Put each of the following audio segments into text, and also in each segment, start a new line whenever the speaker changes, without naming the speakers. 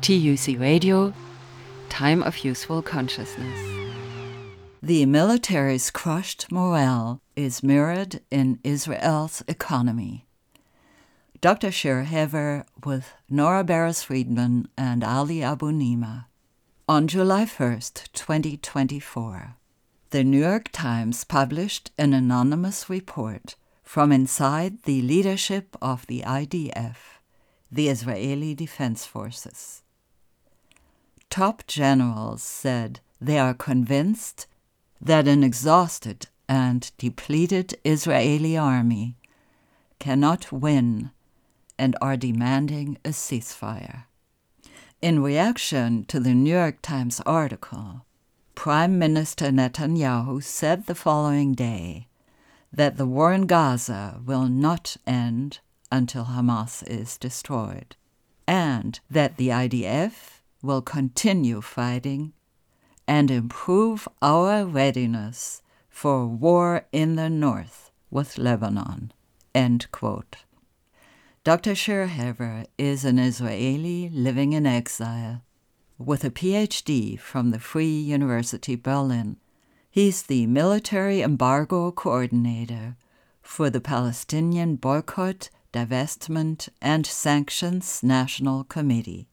TUC Radio, Time of Useful Consciousness.
The military's crushed morale is mirrored in Israel's economy. Dr. Shir Hever with Nora Barris-Friedman and Ali Abu-Nima. On July 1st, 2024, the New York Times published an anonymous report from inside the leadership of the IDF, the Israeli Defense Forces. Top generals said they are convinced that an exhausted and depleted Israeli army cannot win and are demanding a ceasefire. In reaction to the New York Times article, Prime Minister Netanyahu said the following day that the war in Gaza will not end until Hamas is destroyed, and that the IDF will continue fighting and improve our readiness for war in the north with Lebanon. End quote. Dr. Shir Hever is an Israeli living in exile with a PhD from the Free University Berlin. He's the military embargo coordinator for the Palestinian Boycott, Divestment, and Sanctions National Committee,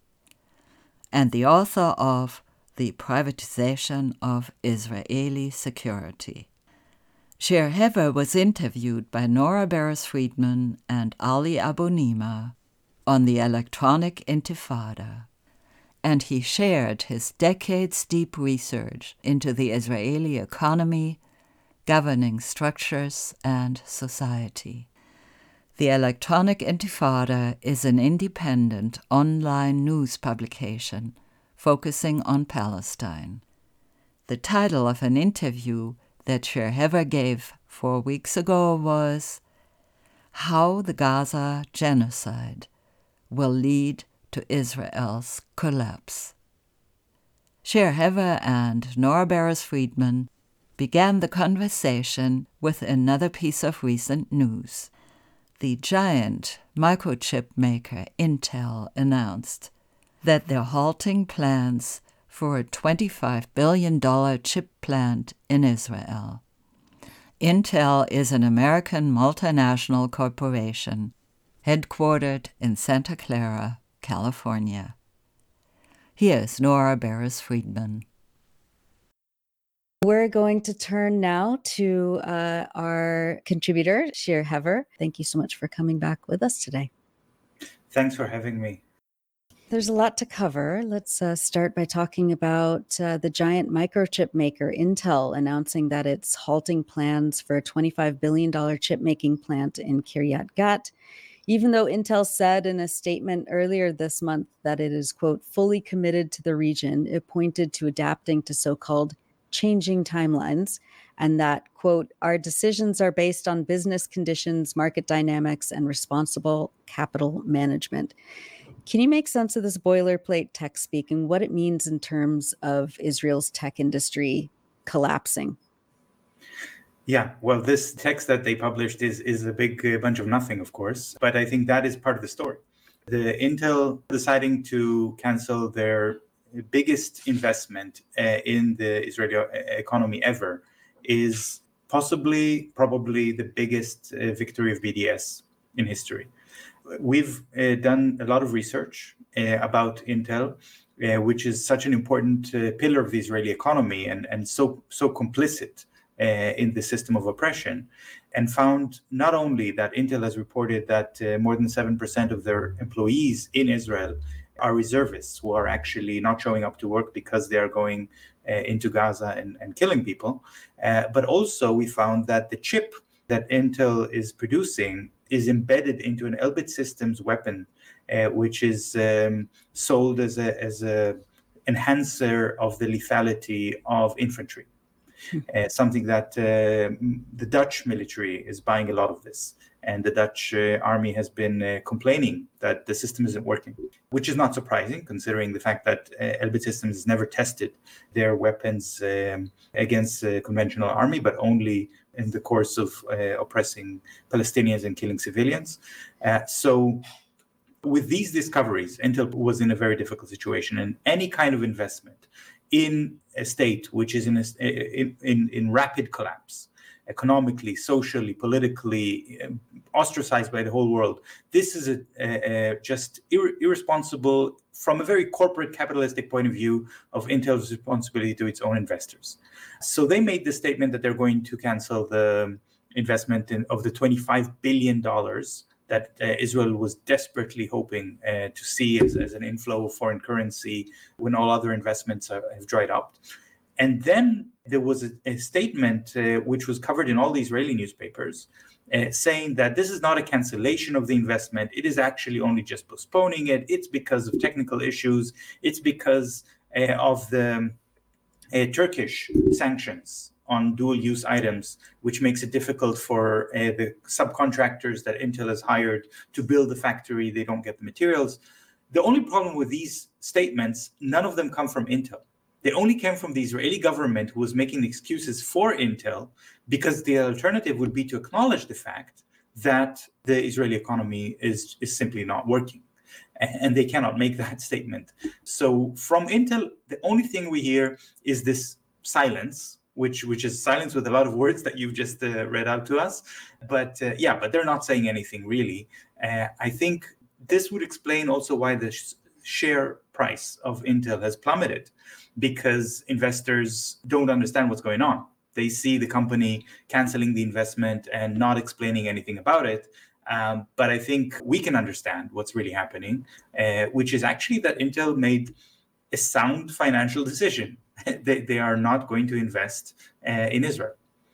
and the author of The Privatization of Israeli Security. Shir Hever was interviewed by Nora Barris-Friedman and Ali Abu-Nima on the Electronic Intifada, and he shared his decades-deep research into the Israeli economy, governing structures, and society. The Electronic Intifada is an independent online news publication focusing on Palestine. The title of an interview that Shir Hever gave 4 weeks ago was How the Gaza Genocide Will Lead to Israel's Collapse. Shir Hever and Nora Barris-Friedman began the conversation with another piece of recent news. The giant microchip maker Intel announced that they're halting plans for a $25 billion chip plant in Israel. Intel is an American multinational corporation headquartered in Santa Clara, California. Here's Nora Barris-Friedman.
We're going to turn now to our contributor, Shir Hever. Thank you so much for coming back with us today.
Thanks for having me.
There's a lot to cover. Let's start by talking about the giant microchip maker, Intel, announcing that it's halting plans for a $25 billion chip-making plant in Kiryat Gat, even though Intel said in a statement earlier this month that it is, quote, fully committed to the region. It pointed to adapting to so-called changing timelines, and that, quote, our decisions are based on business conditions, market dynamics, and responsible capital management. Can you make sense of this boilerplate tech speak and what it means in terms of Israel's tech industry collapsing?
Yeah, well, this text that they published is a big bunch of nothing, of course, but I think that is part of the story. The Intel deciding to cancel their biggest investment in the Israeli economy ever is probably the biggest victory of BDS in history. We've done a lot of research about Intel, which is such an important pillar of the Israeli economy and so complicit in the system of oppression, and found not only that Intel has reported that more than 7% of their employees in Israel are reservists who are actually not showing up to work because they are going into Gaza and killing people, but also we found that the chip that Intel is producing is embedded into an Elbit Systems weapon, which is sold as a enhancer of the lethality of infantry. Something that the Dutch military is buying a lot of this. And the Dutch army has been complaining that the system isn't working, which is not surprising considering the fact that Elbit Systems has never tested their weapons against the conventional army, but only in the course of oppressing Palestinians and killing civilians. So with these discoveries, Intel was in a very difficult situation, and any kind of investment in a state which is in rapid collapse, economically, socially, politically, ostracized by the whole world. This is just irresponsible from a very corporate capitalistic point of view of Intel's responsibility to its own investors. So they made the statement that they're going to cancel the investment of the $25 billion that Israel was desperately hoping to see as an inflow of foreign currency when all other investments have dried up. And then there was a statement which was covered in all the Israeli newspapers saying that this is not a cancellation of the investment. It is actually only just postponing it. It's because of technical issues. It's because of the Turkish sanctions on dual-use items, which makes it difficult for the subcontractors that Intel has hired to build the factory. They don't get the materials. The only problem with these statements, none of them come from Intel. They only came from the Israeli government, who was making excuses for Intel, because the alternative would be to acknowledge the fact that the Israeli economy is simply not working. And they cannot make that statement. So from Intel, the only thing we hear is this silence, which is silence with a lot of words that you've just read out to us. But but they're not saying anything really. I think this would explain also why the share price of Intel has plummeted, because investors don't understand what's going on. They see the company canceling the investment and not explaining anything about it. But I think we can understand what's really happening, which is actually that Intel made a sound financial decision. They are not going to invest in Israel.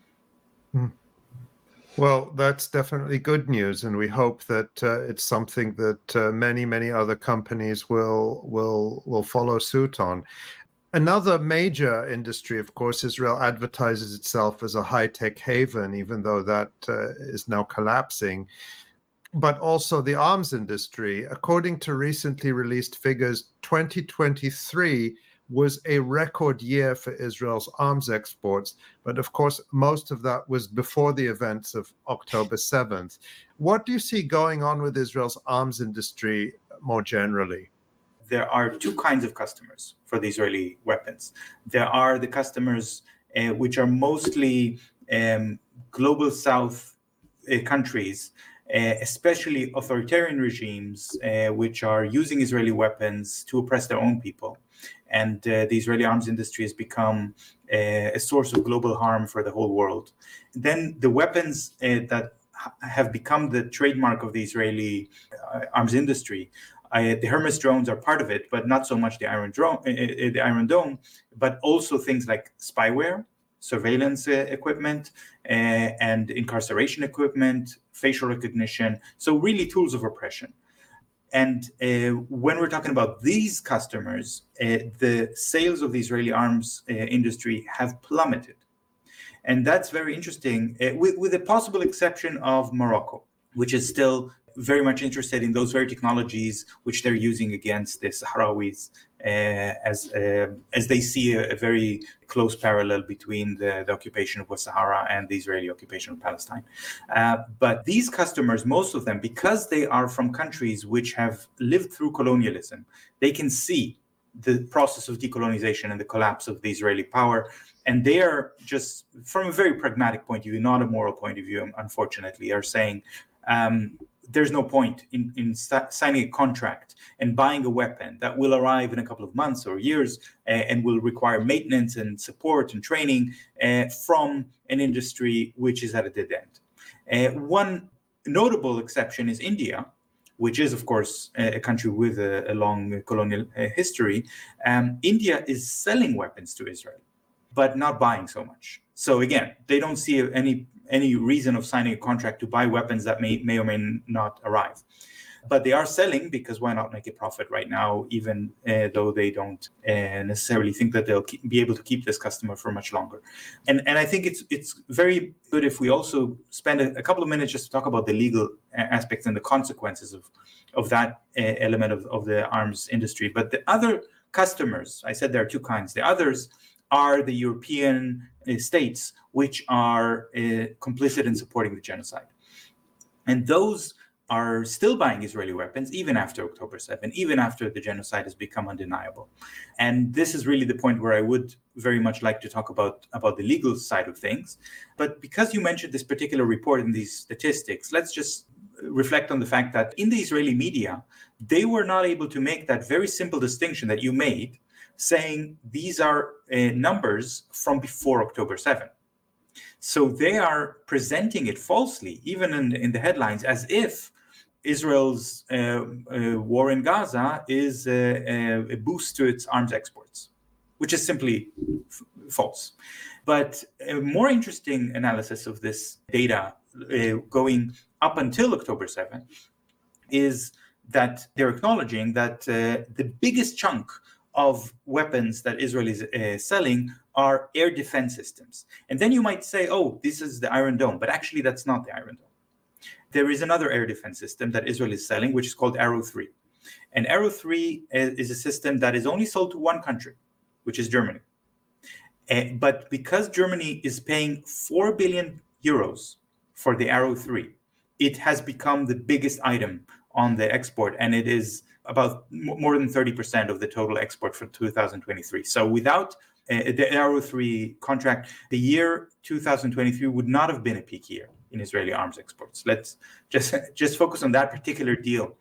Well, that's definitely good news, and we hope that it's something that many other companies will follow suit on. Another major industry, of course, Israel advertises itself as a high-tech haven, even though that is now collapsing. But also the arms industry. According to recently released figures, 2023 was a record year for Israel's arms exports. But of course, most of that was before the events of October 7th. What do you see going on with Israel's arms industry more generally?
There are two kinds of customers for the Israeli weapons. There are the customers which are mostly global South countries, especially authoritarian regimes, which are using Israeli weapons to oppress their own people. And the Israeli arms industry has become a source of global harm for the whole world. Then the weapons that have become the trademark of the Israeli arms industry, the Hermes drones are part of it, but not so much the Iron Dome, but also things like spyware, surveillance equipment, and incarceration equipment, facial recognition. So really tools of oppression. And when we're talking about these customers, the sales of the Israeli arms industry have plummeted. And that's very interesting, with a possible exception of Morocco, which is still very much interested in those very technologies which they're using against the Sahrawis, as they see a very close parallel between the occupation of West Sahara and the Israeli occupation of Palestine. But these customers, most of them, because they are from countries which have lived through colonialism, they can see the process of decolonization and the collapse of the Israeli power. And they are just, from a very pragmatic point of view, not a moral point of view, unfortunately, are saying, there's no point in signing a contract and buying a weapon that will arrive in a couple of months or years and will require maintenance and support and training from an industry which is at a dead end. One notable exception is India, which is, of course, a country with a long colonial history. India is selling weapons to Israel, but not buying so much. So again, they don't see any reason of signing a contract to buy weapons that may or may not arrive. But they are selling, because why not make a profit right now, even though they don't necessarily think that they'll be able to keep this customer for much longer. And I think it's very good if we also spend a couple of minutes just to talk about the legal aspects and the consequences of that element of the arms industry. But the other customers, I said there are two kinds. The others are the European states, which are complicit in supporting the genocide. And those are still buying Israeli weapons even after October 7, even after the genocide has become undeniable. And this is really the point where I would very much like to talk about the legal side of things. But because you mentioned this particular report and these statistics, let's just reflect on the fact that in the Israeli media, they were not able to make that very simple distinction that you made, saying these are numbers from before October 7. So they are presenting it falsely, even in the headlines, as if Israel's war in Gaza is a boost to its arms exports, which is simply false. But a more interesting analysis of this data going up until October 7 is that they're acknowledging that the biggest chunk of weapons that Israel is selling are air defense systems. And then you might say, oh, this is the Iron Dome, but actually that's not the Iron Dome. There is another air defense system that Israel is selling, which is called Arrow 3. And Arrow 3 is a system that is only sold to one country, which is Germany. But because Germany is paying 4 billion euros for the Arrow 3, it has become the biggest item on the export, and it is about more than 30% of the total export for 2023. So without the Arrow 3 contract, the year 2023 would not have been a peak year in Israeli arms exports. Let's just focus on that particular deal,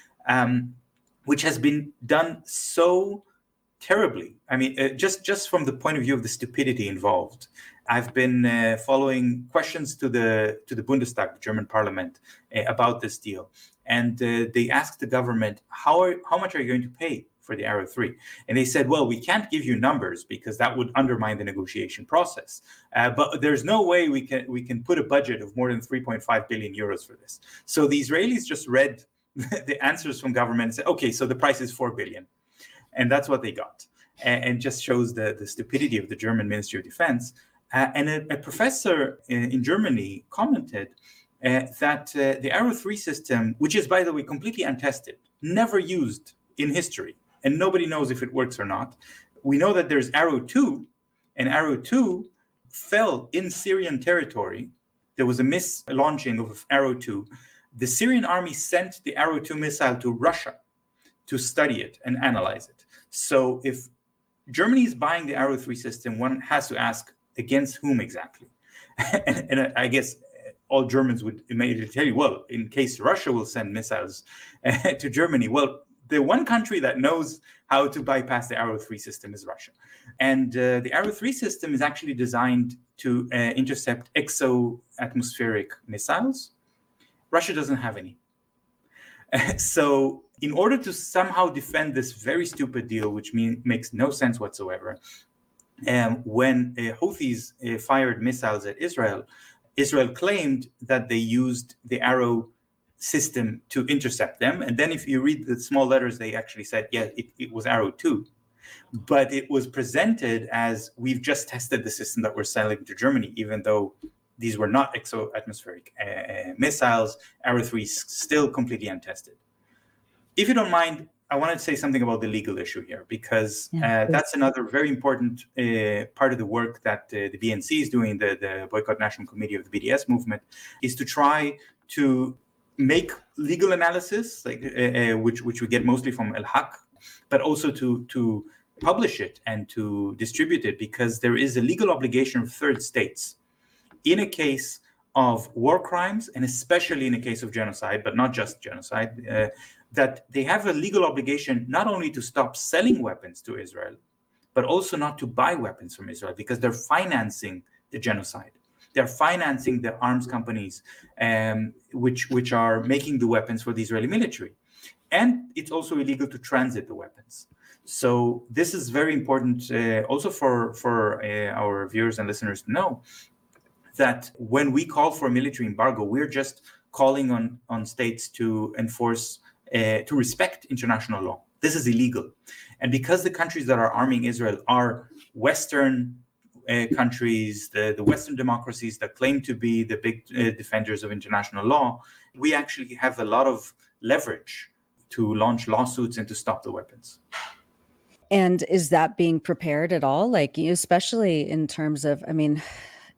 which has been done so terribly. I mean, just from the point of view of the stupidity involved. I've been following questions to the Bundestag, the German parliament, about this deal. And they asked the government, how much are you going to pay for the Arrow 3? And they said, well, we can't give you numbers because that would undermine the negotiation process. But there's no way we can put a budget of more than 3.5 billion euros for this. So the Israelis just read the answers from government and said, okay, so the price is 4 billion. And that's what they got. And just shows the stupidity of the German Ministry of Defense. And a professor in Germany commented that the Arrow 3 system, which is, by the way, completely untested, never used in history, and nobody knows if it works or not. We know that there's Arrow 2, and Arrow 2 fell in Syrian territory. There was a mislaunching of Arrow 2. The Syrian army sent the Arrow 2 missile to Russia to study it and analyze it. So if Germany is buying the Arrow 3 system, one has to ask, against whom exactly? And I guess all Germans would immediately tell you, well, in case Russia will send missiles to Germany, well, the one country that knows how to bypass the Arrow 3 system is Russia. And the Arrow 3 system is actually designed to intercept exo-atmospheric missiles. Russia doesn't have any. So in order to somehow defend this very stupid deal, which makes no sense whatsoever, when Houthis fired missiles at Israel, Israel claimed that they used the Arrow system to intercept them. And then if you read the small letters, they actually said, yeah, it was Arrow 2. But it was presented as, we've just tested the system that we're selling to Germany, even though these were not exo-atmospheric missiles. Arrow 3 is still completely untested. If you don't mind, I wanted to say something about the legal issue here, because that's another very important part of the work that the BNC is doing, the Boycott National Committee of the BDS movement, is to try to make legal analysis, like which we get mostly from El Haq, but also to publish it and to distribute it, because there is a legal obligation of third states in a case of war crimes, and especially in a case of genocide, but not just genocide, that they have a legal obligation not only to stop selling weapons to Israel, but also not to buy weapons from Israel, because they're financing the genocide. They're financing the arms companies which are making the weapons for the Israeli military. And it's also illegal to transit the weapons. So this is very important also for our viewers and listeners to know that when we call for a military embargo, we're just calling on states to enforce, to respect international law. This is illegal. And because the countries that are arming Israel are Western countries, the Western democracies that claim to be the big defenders of international law, we actually have a lot of leverage to launch lawsuits and to stop the weapons.
And is that being prepared at all? Like, especially in terms of, I mean,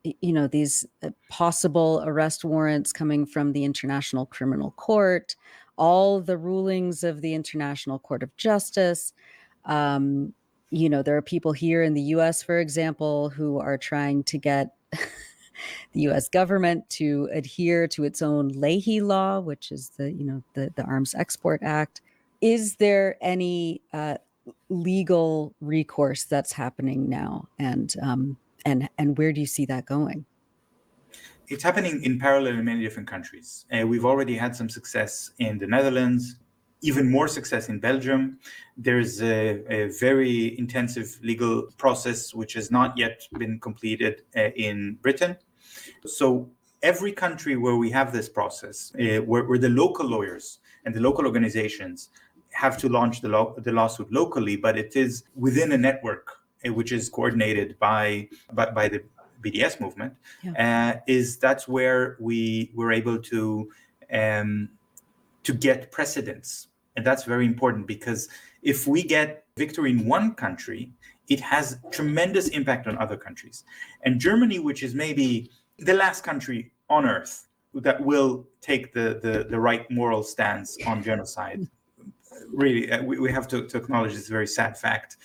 these possible arrest warrants coming from the International Criminal Court, all the rulings of the International Court of Justice. There are people here in the US, for example, who are trying to get the US government to adhere to its own Leahy law, which is the Arms Export Act. Is there any legal recourse that's happening now? And where do you see that going?
It's happening in parallel in many different countries. We've already had some success in the Netherlands, even more success in Belgium. There's a very intensive legal process which has not yet been completed in Britain. So every country where we have this process, where the local lawyers and the local organizations have to launch the lawsuit locally, but it is within a network which is coordinated by the BDS movement, that's where we were able to get precedence. And that's very important, because if we get victory in one country, it has tremendous impact on other countries. And Germany, which is maybe the last country on earth that will take the right moral stance on genocide, really, we have to acknowledge this very sad fact.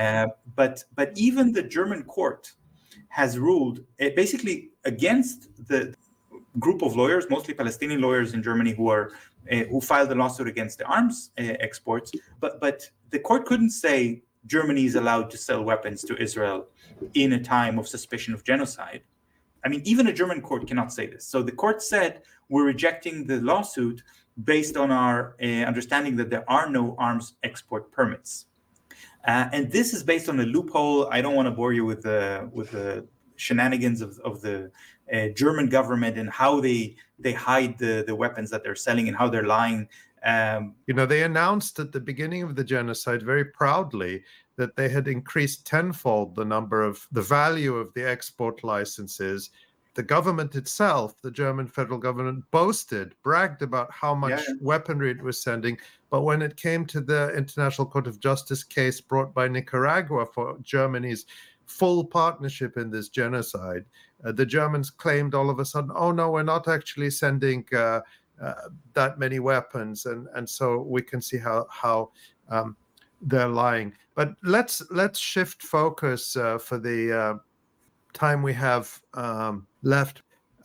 But even the German court has ruled basically against the group of lawyers, mostly Palestinian lawyers in Germany, who filed a lawsuit against the arms exports. But the court couldn't say Germany is allowed to sell weapons to Israel in a time of suspicion of genocide. I mean, even a German court cannot say this. So the court said, we're rejecting the lawsuit based on our understanding that there are no arms export permits. And this is based on a loophole. I don't want to bore you with the shenanigans of the German government and how they hide the weapons that they're selling and how they're lying.
They announced at the beginning of the genocide very proudly that they had increased tenfold the value of the export licenses. The government itself, the German federal government, bragged about how much weaponry it was sending. But when it came to the International Court of Justice case brought by Nicaragua for Germany's full partnership in this genocide, the Germans claimed all of a sudden, oh no, we're not actually sending that many weapons. And so we can see how they're lying. But let's shift focus for the time we have left.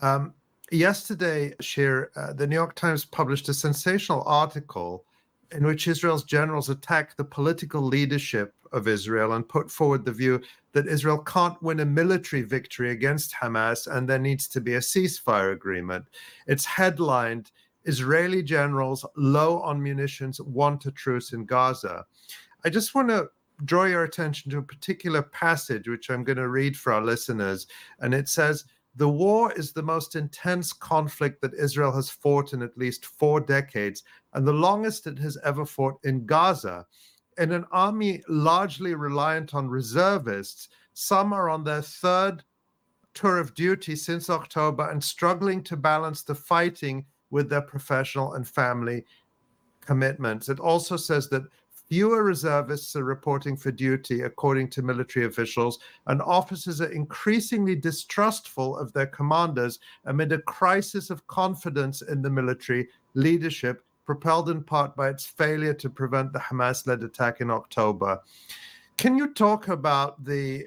Yesterday, Shir, the New York Times published a sensational article in which Israel's generals attacked the political leadership of Israel and put forward the view that Israel can't win a military victory against Hamas and there needs to be a ceasefire agreement. It's headlined, Israeli generals low on munitions want a truce in Gaza. I just want to draw your attention to a particular passage, which I'm going to read for our listeners. And it says, the war is the most intense conflict that Israel has fought in at least 4 decades, and the longest it has ever fought in Gaza. In an army largely reliant on reservists, some are on their 3rd tour of duty since October and struggling to balance the fighting with their professional and family commitments. It also says that fewer reservists are reporting for duty, according to military officials, and officers are increasingly distrustful of their commanders amid a crisis of confidence in the military leadership, propelled in part by its failure to prevent the Hamas-led attack in October. Can you talk about the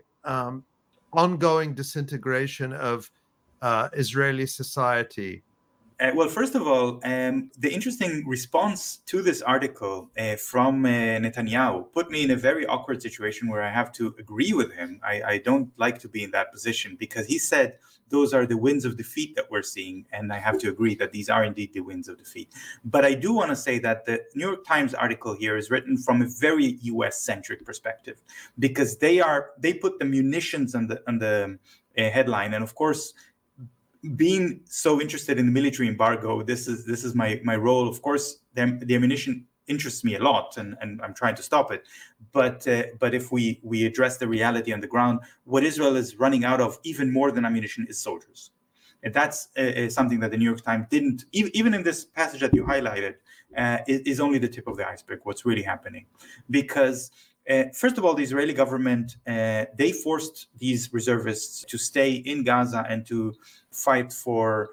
ongoing disintegration of Israeli society?
Well, first of all, the interesting response to this article from Netanyahu put me in a very awkward situation where I have to agree with him. I don't like to be in that position, because he said those are the winds of defeat that we're seeing, and I have to agree that these are indeed the winds of defeat. But I do want to say that the New York Times article here is written from a very US-centric perspective, because they put the munitions on the headline, and of course, being so interested in the military embargo, this is my role. Of course, the ammunition interests me a lot, and I'm trying to stop it. But if we address the reality on the ground, what Israel is running out of even more than ammunition is soldiers. And that's something that the New York Times didn't, even in this passage that you highlighted, is only the tip of the iceberg, what's really happening. Because First of all, the Israeli government, they forced these reservists to stay in Gaza and to fight for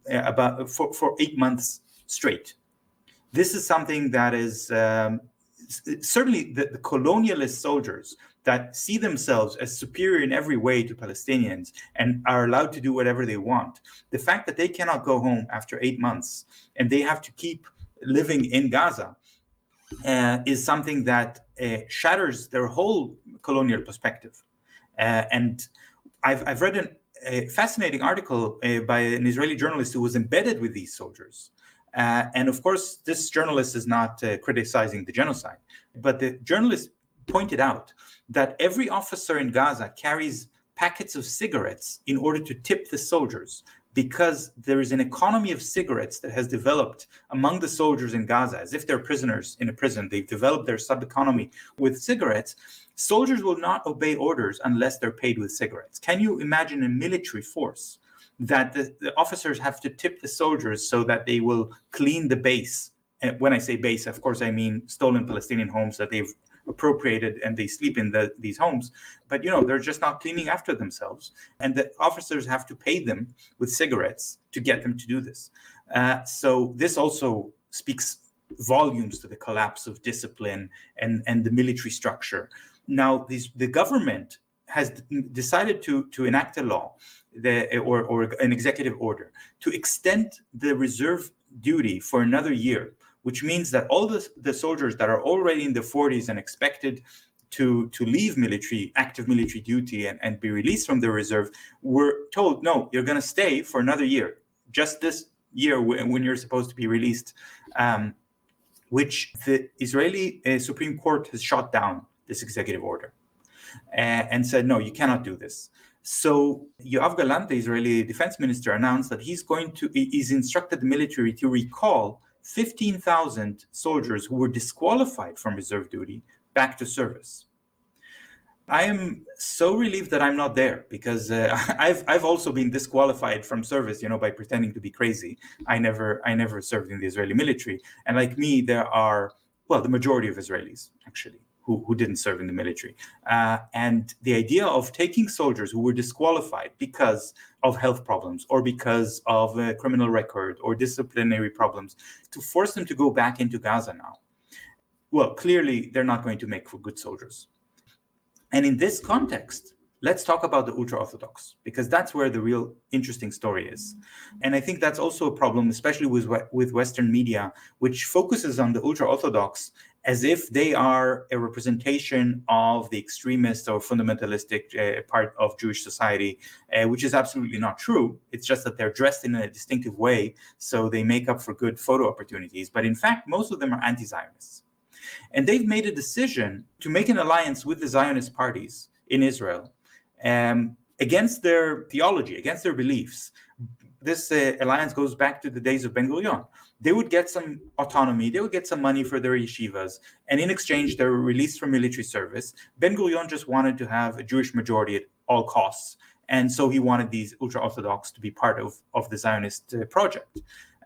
8 months straight. This is something that is certainly the colonialist soldiers that see themselves as superior in every way to Palestinians and are allowed to do whatever they want. The fact that they cannot go home after 8 months and they have to keep living in Gaza is something that shatters their whole colonial perspective. And I've read a fascinating article by an Israeli journalist who was embedded with these soldiers. And of course, this journalist is not criticizing the genocide, but the journalist pointed out that every officer in Gaza carries packets of cigarettes in order to tip the soldiers, because there is an economy of cigarettes that has developed among the soldiers in Gaza, as if they're prisoners in a prison. They've developed their sub-economy with cigarettes. Soldiers will not obey orders unless they're paid with cigarettes. Can you imagine a military force that the officers have to tip the soldiers so that they will clean the base? And when I say base, of course, I mean stolen Palestinian homes that they've appropriated and they sleep in these homes. But, they're just not cleaning after themselves. And the officers have to pay them with cigarettes to get them to do this. So this also speaks volumes to the collapse of discipline and the military structure. Now, the government has decided to enact a law or an executive order to extend the reserve duty for another year, which means that all the soldiers that are already in their 40s and expected to leave active military duty and be released from the reserve were told, no, you're going to stay for another year, just this year when you're supposed to be released, which the Israeli Supreme Court has shot down this executive order and said, no, you cannot do this. So Yoav Gallant, the Israeli defense minister, announced that he's instructed the military to recall 15,000 soldiers who were disqualified from reserve duty back to service. I am so relieved that I'm not there, because I've also been disqualified from service, by pretending to be crazy. I never served in the Israeli military, and like me, there are the majority of Israelis actually who didn't serve in the military. And the idea of taking soldiers who were disqualified because of health problems or because of a criminal record or disciplinary problems, to force them to go back into Gaza now, clearly they're not going to make for good soldiers. And in this context, let's talk about the ultra-Orthodox, because that's where the real interesting story is. And I think that's also a problem, especially with Western media, which focuses on the ultra-Orthodox as if they are a representation of the extremist or fundamentalistic part of Jewish society, which is absolutely not true. It's just that they're dressed in a distinctive way, so they make up for good photo opportunities. But in fact, most of them are anti-Zionists. And they've made a decision to make an alliance with the Zionist parties in Israel against their theology, against their beliefs. This alliance goes back to the days of Ben Gurion. They would get some autonomy, they would get some money for their yeshivas, and in exchange, they were released from military service. Ben Gurion just wanted to have a Jewish majority at all costs, and so he wanted these ultra-Orthodox to be part of the Zionist project.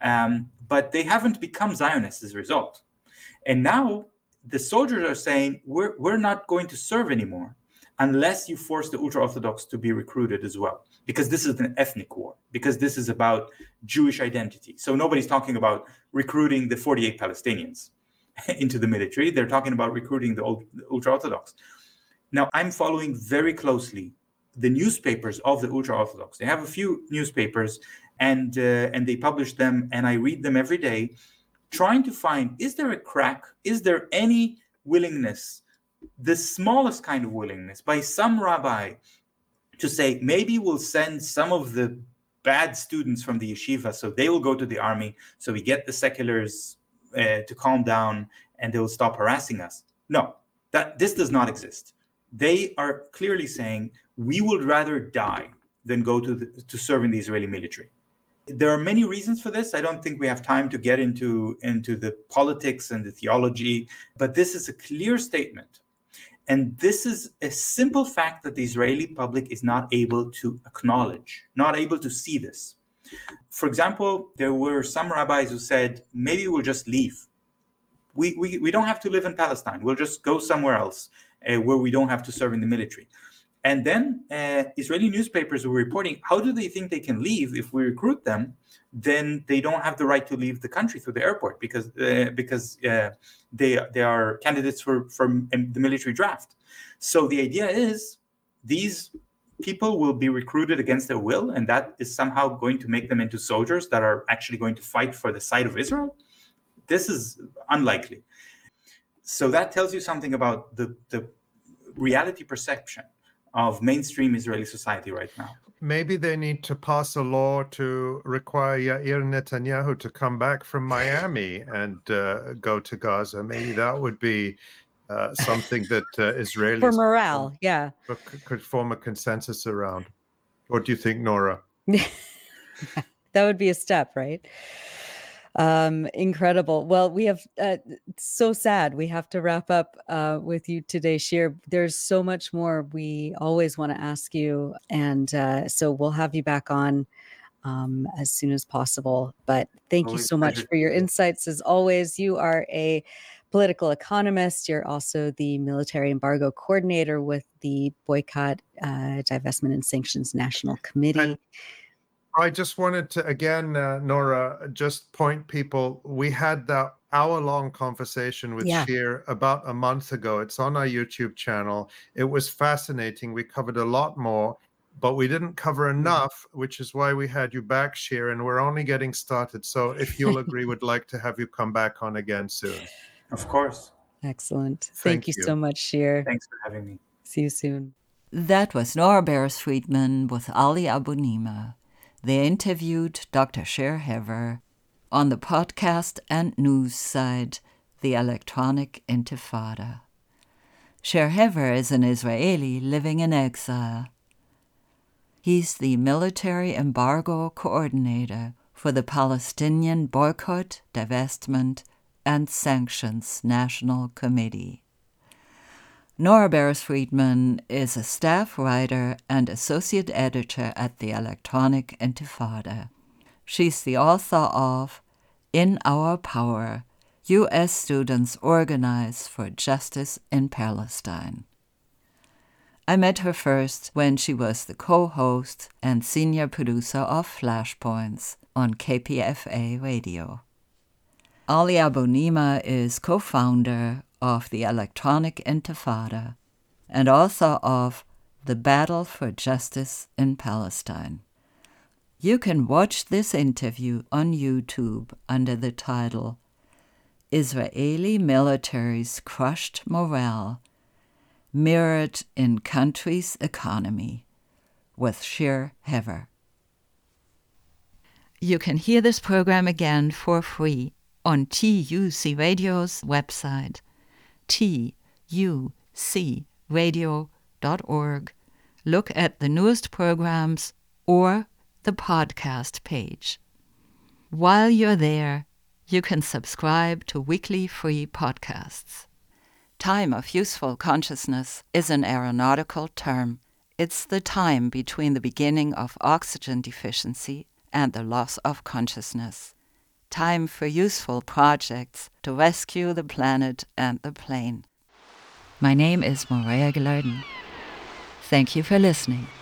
But they haven't become Zionists as a result. And now the soldiers are saying, we're not going to serve anymore unless you force the ultra-Orthodox to be recruited as well, because this is an ethnic war, because this is about Jewish identity. So nobody's talking about recruiting the 48 Palestinians into the military. They're talking about recruiting the ultra-Orthodox. Now, I'm following very closely the newspapers of the ultra-Orthodox. They have a few newspapers, and they publish them, and I read them every day, trying to find, is there a crack? Is there any willingness, the smallest kind of willingness by some rabbi to say, maybe we'll send some of the bad students from the yeshiva so they will go to the army, so we get the seculars to calm down and they will stop harassing us? No, this does not exist. They are clearly saying, we would rather die than go to serve in the Israeli military. There are many reasons for this. I don't think we have time to get into the politics and the theology, but this is a clear statement. And this is a simple fact that the Israeli public is not able to acknowledge, not able to see this. For example, there were some rabbis who said, maybe we'll just leave. We don't have to live in Palestine. We'll just go somewhere else where we don't have to serve in the military. And then Israeli newspapers were reporting, how do they think they can leave if we recruit them? Then they don't have the right to leave the country through the airport because they are candidates for the military draft. So the idea is these people will be recruited against their will, and that is somehow going to make them into soldiers that are actually going to fight for the side of Israel. This is unlikely. So that tells you something about the reality perception of mainstream Israeli society right now.
Maybe they need to pass a law to require Yair Netanyahu to come back from Miami and go to Gaza. Maybe that would be something that Israelis
for morale, yeah,
could form a consensus around. What do you think, Nora?
That would be a step, right? Incredible. Well, we have so sad. We have to wrap up with you today, Shir. There's so much more we always want to ask you, and so we'll have you back on as soon as possible. But thank you so much for your insights. As always, you are a political economist. You're also the military embargo coordinator with the Boycott, Divestment and Sanctions National Committee.
I just wanted to, again, Nora, just point people, we had that hour-long conversation with Shir about a month ago. It's on our YouTube channel. It was fascinating. We covered a lot more, but we didn't cover enough, which is why we had you back, Shir, and we're only getting started. So if you'll agree, we'd like to have you come back on again soon.
Of course.
Excellent. Thank you so much, Shir.
Thanks for having me.
See you soon.
That was Nora Beres-Friedman with Ali Abunimah. They interviewed Dr. Shir Hever on the podcast and news site, The Electronic Intifada. Shir Hever is an Israeli living in exile. He's the military embargo coordinator for the Palestinian Boycott, Divestment, and Sanctions National Committee. Nora Beres-Friedman is a staff writer and associate editor at the Electronic Intifada. She's the author of In Our Power, U.S. Students Organize for Justice in Palestine. I met her first when she was the co-host and senior producer of Flashpoints on KPFA Radio. Ali Abunimah is co-founder of the Electronic Intifada and author of The Battle for Justice in Palestine. You can watch this interview on YouTube under the title Israeli Military's Crushed Morale, Mirrored in Country's Economy, with Shir Hever. You can hear this program again for free on TUC Radio's website, tucradio.org. Look at the newest programs or the podcast page. While you're there, you can subscribe to weekly free podcasts. Time of useful consciousness is an aeronautical term. It's the time between the beginning of oxygen deficiency and the loss of consciousness. Time for useful projects to rescue the planet and the plane. My name is Morea Gilardin. Thank you for listening.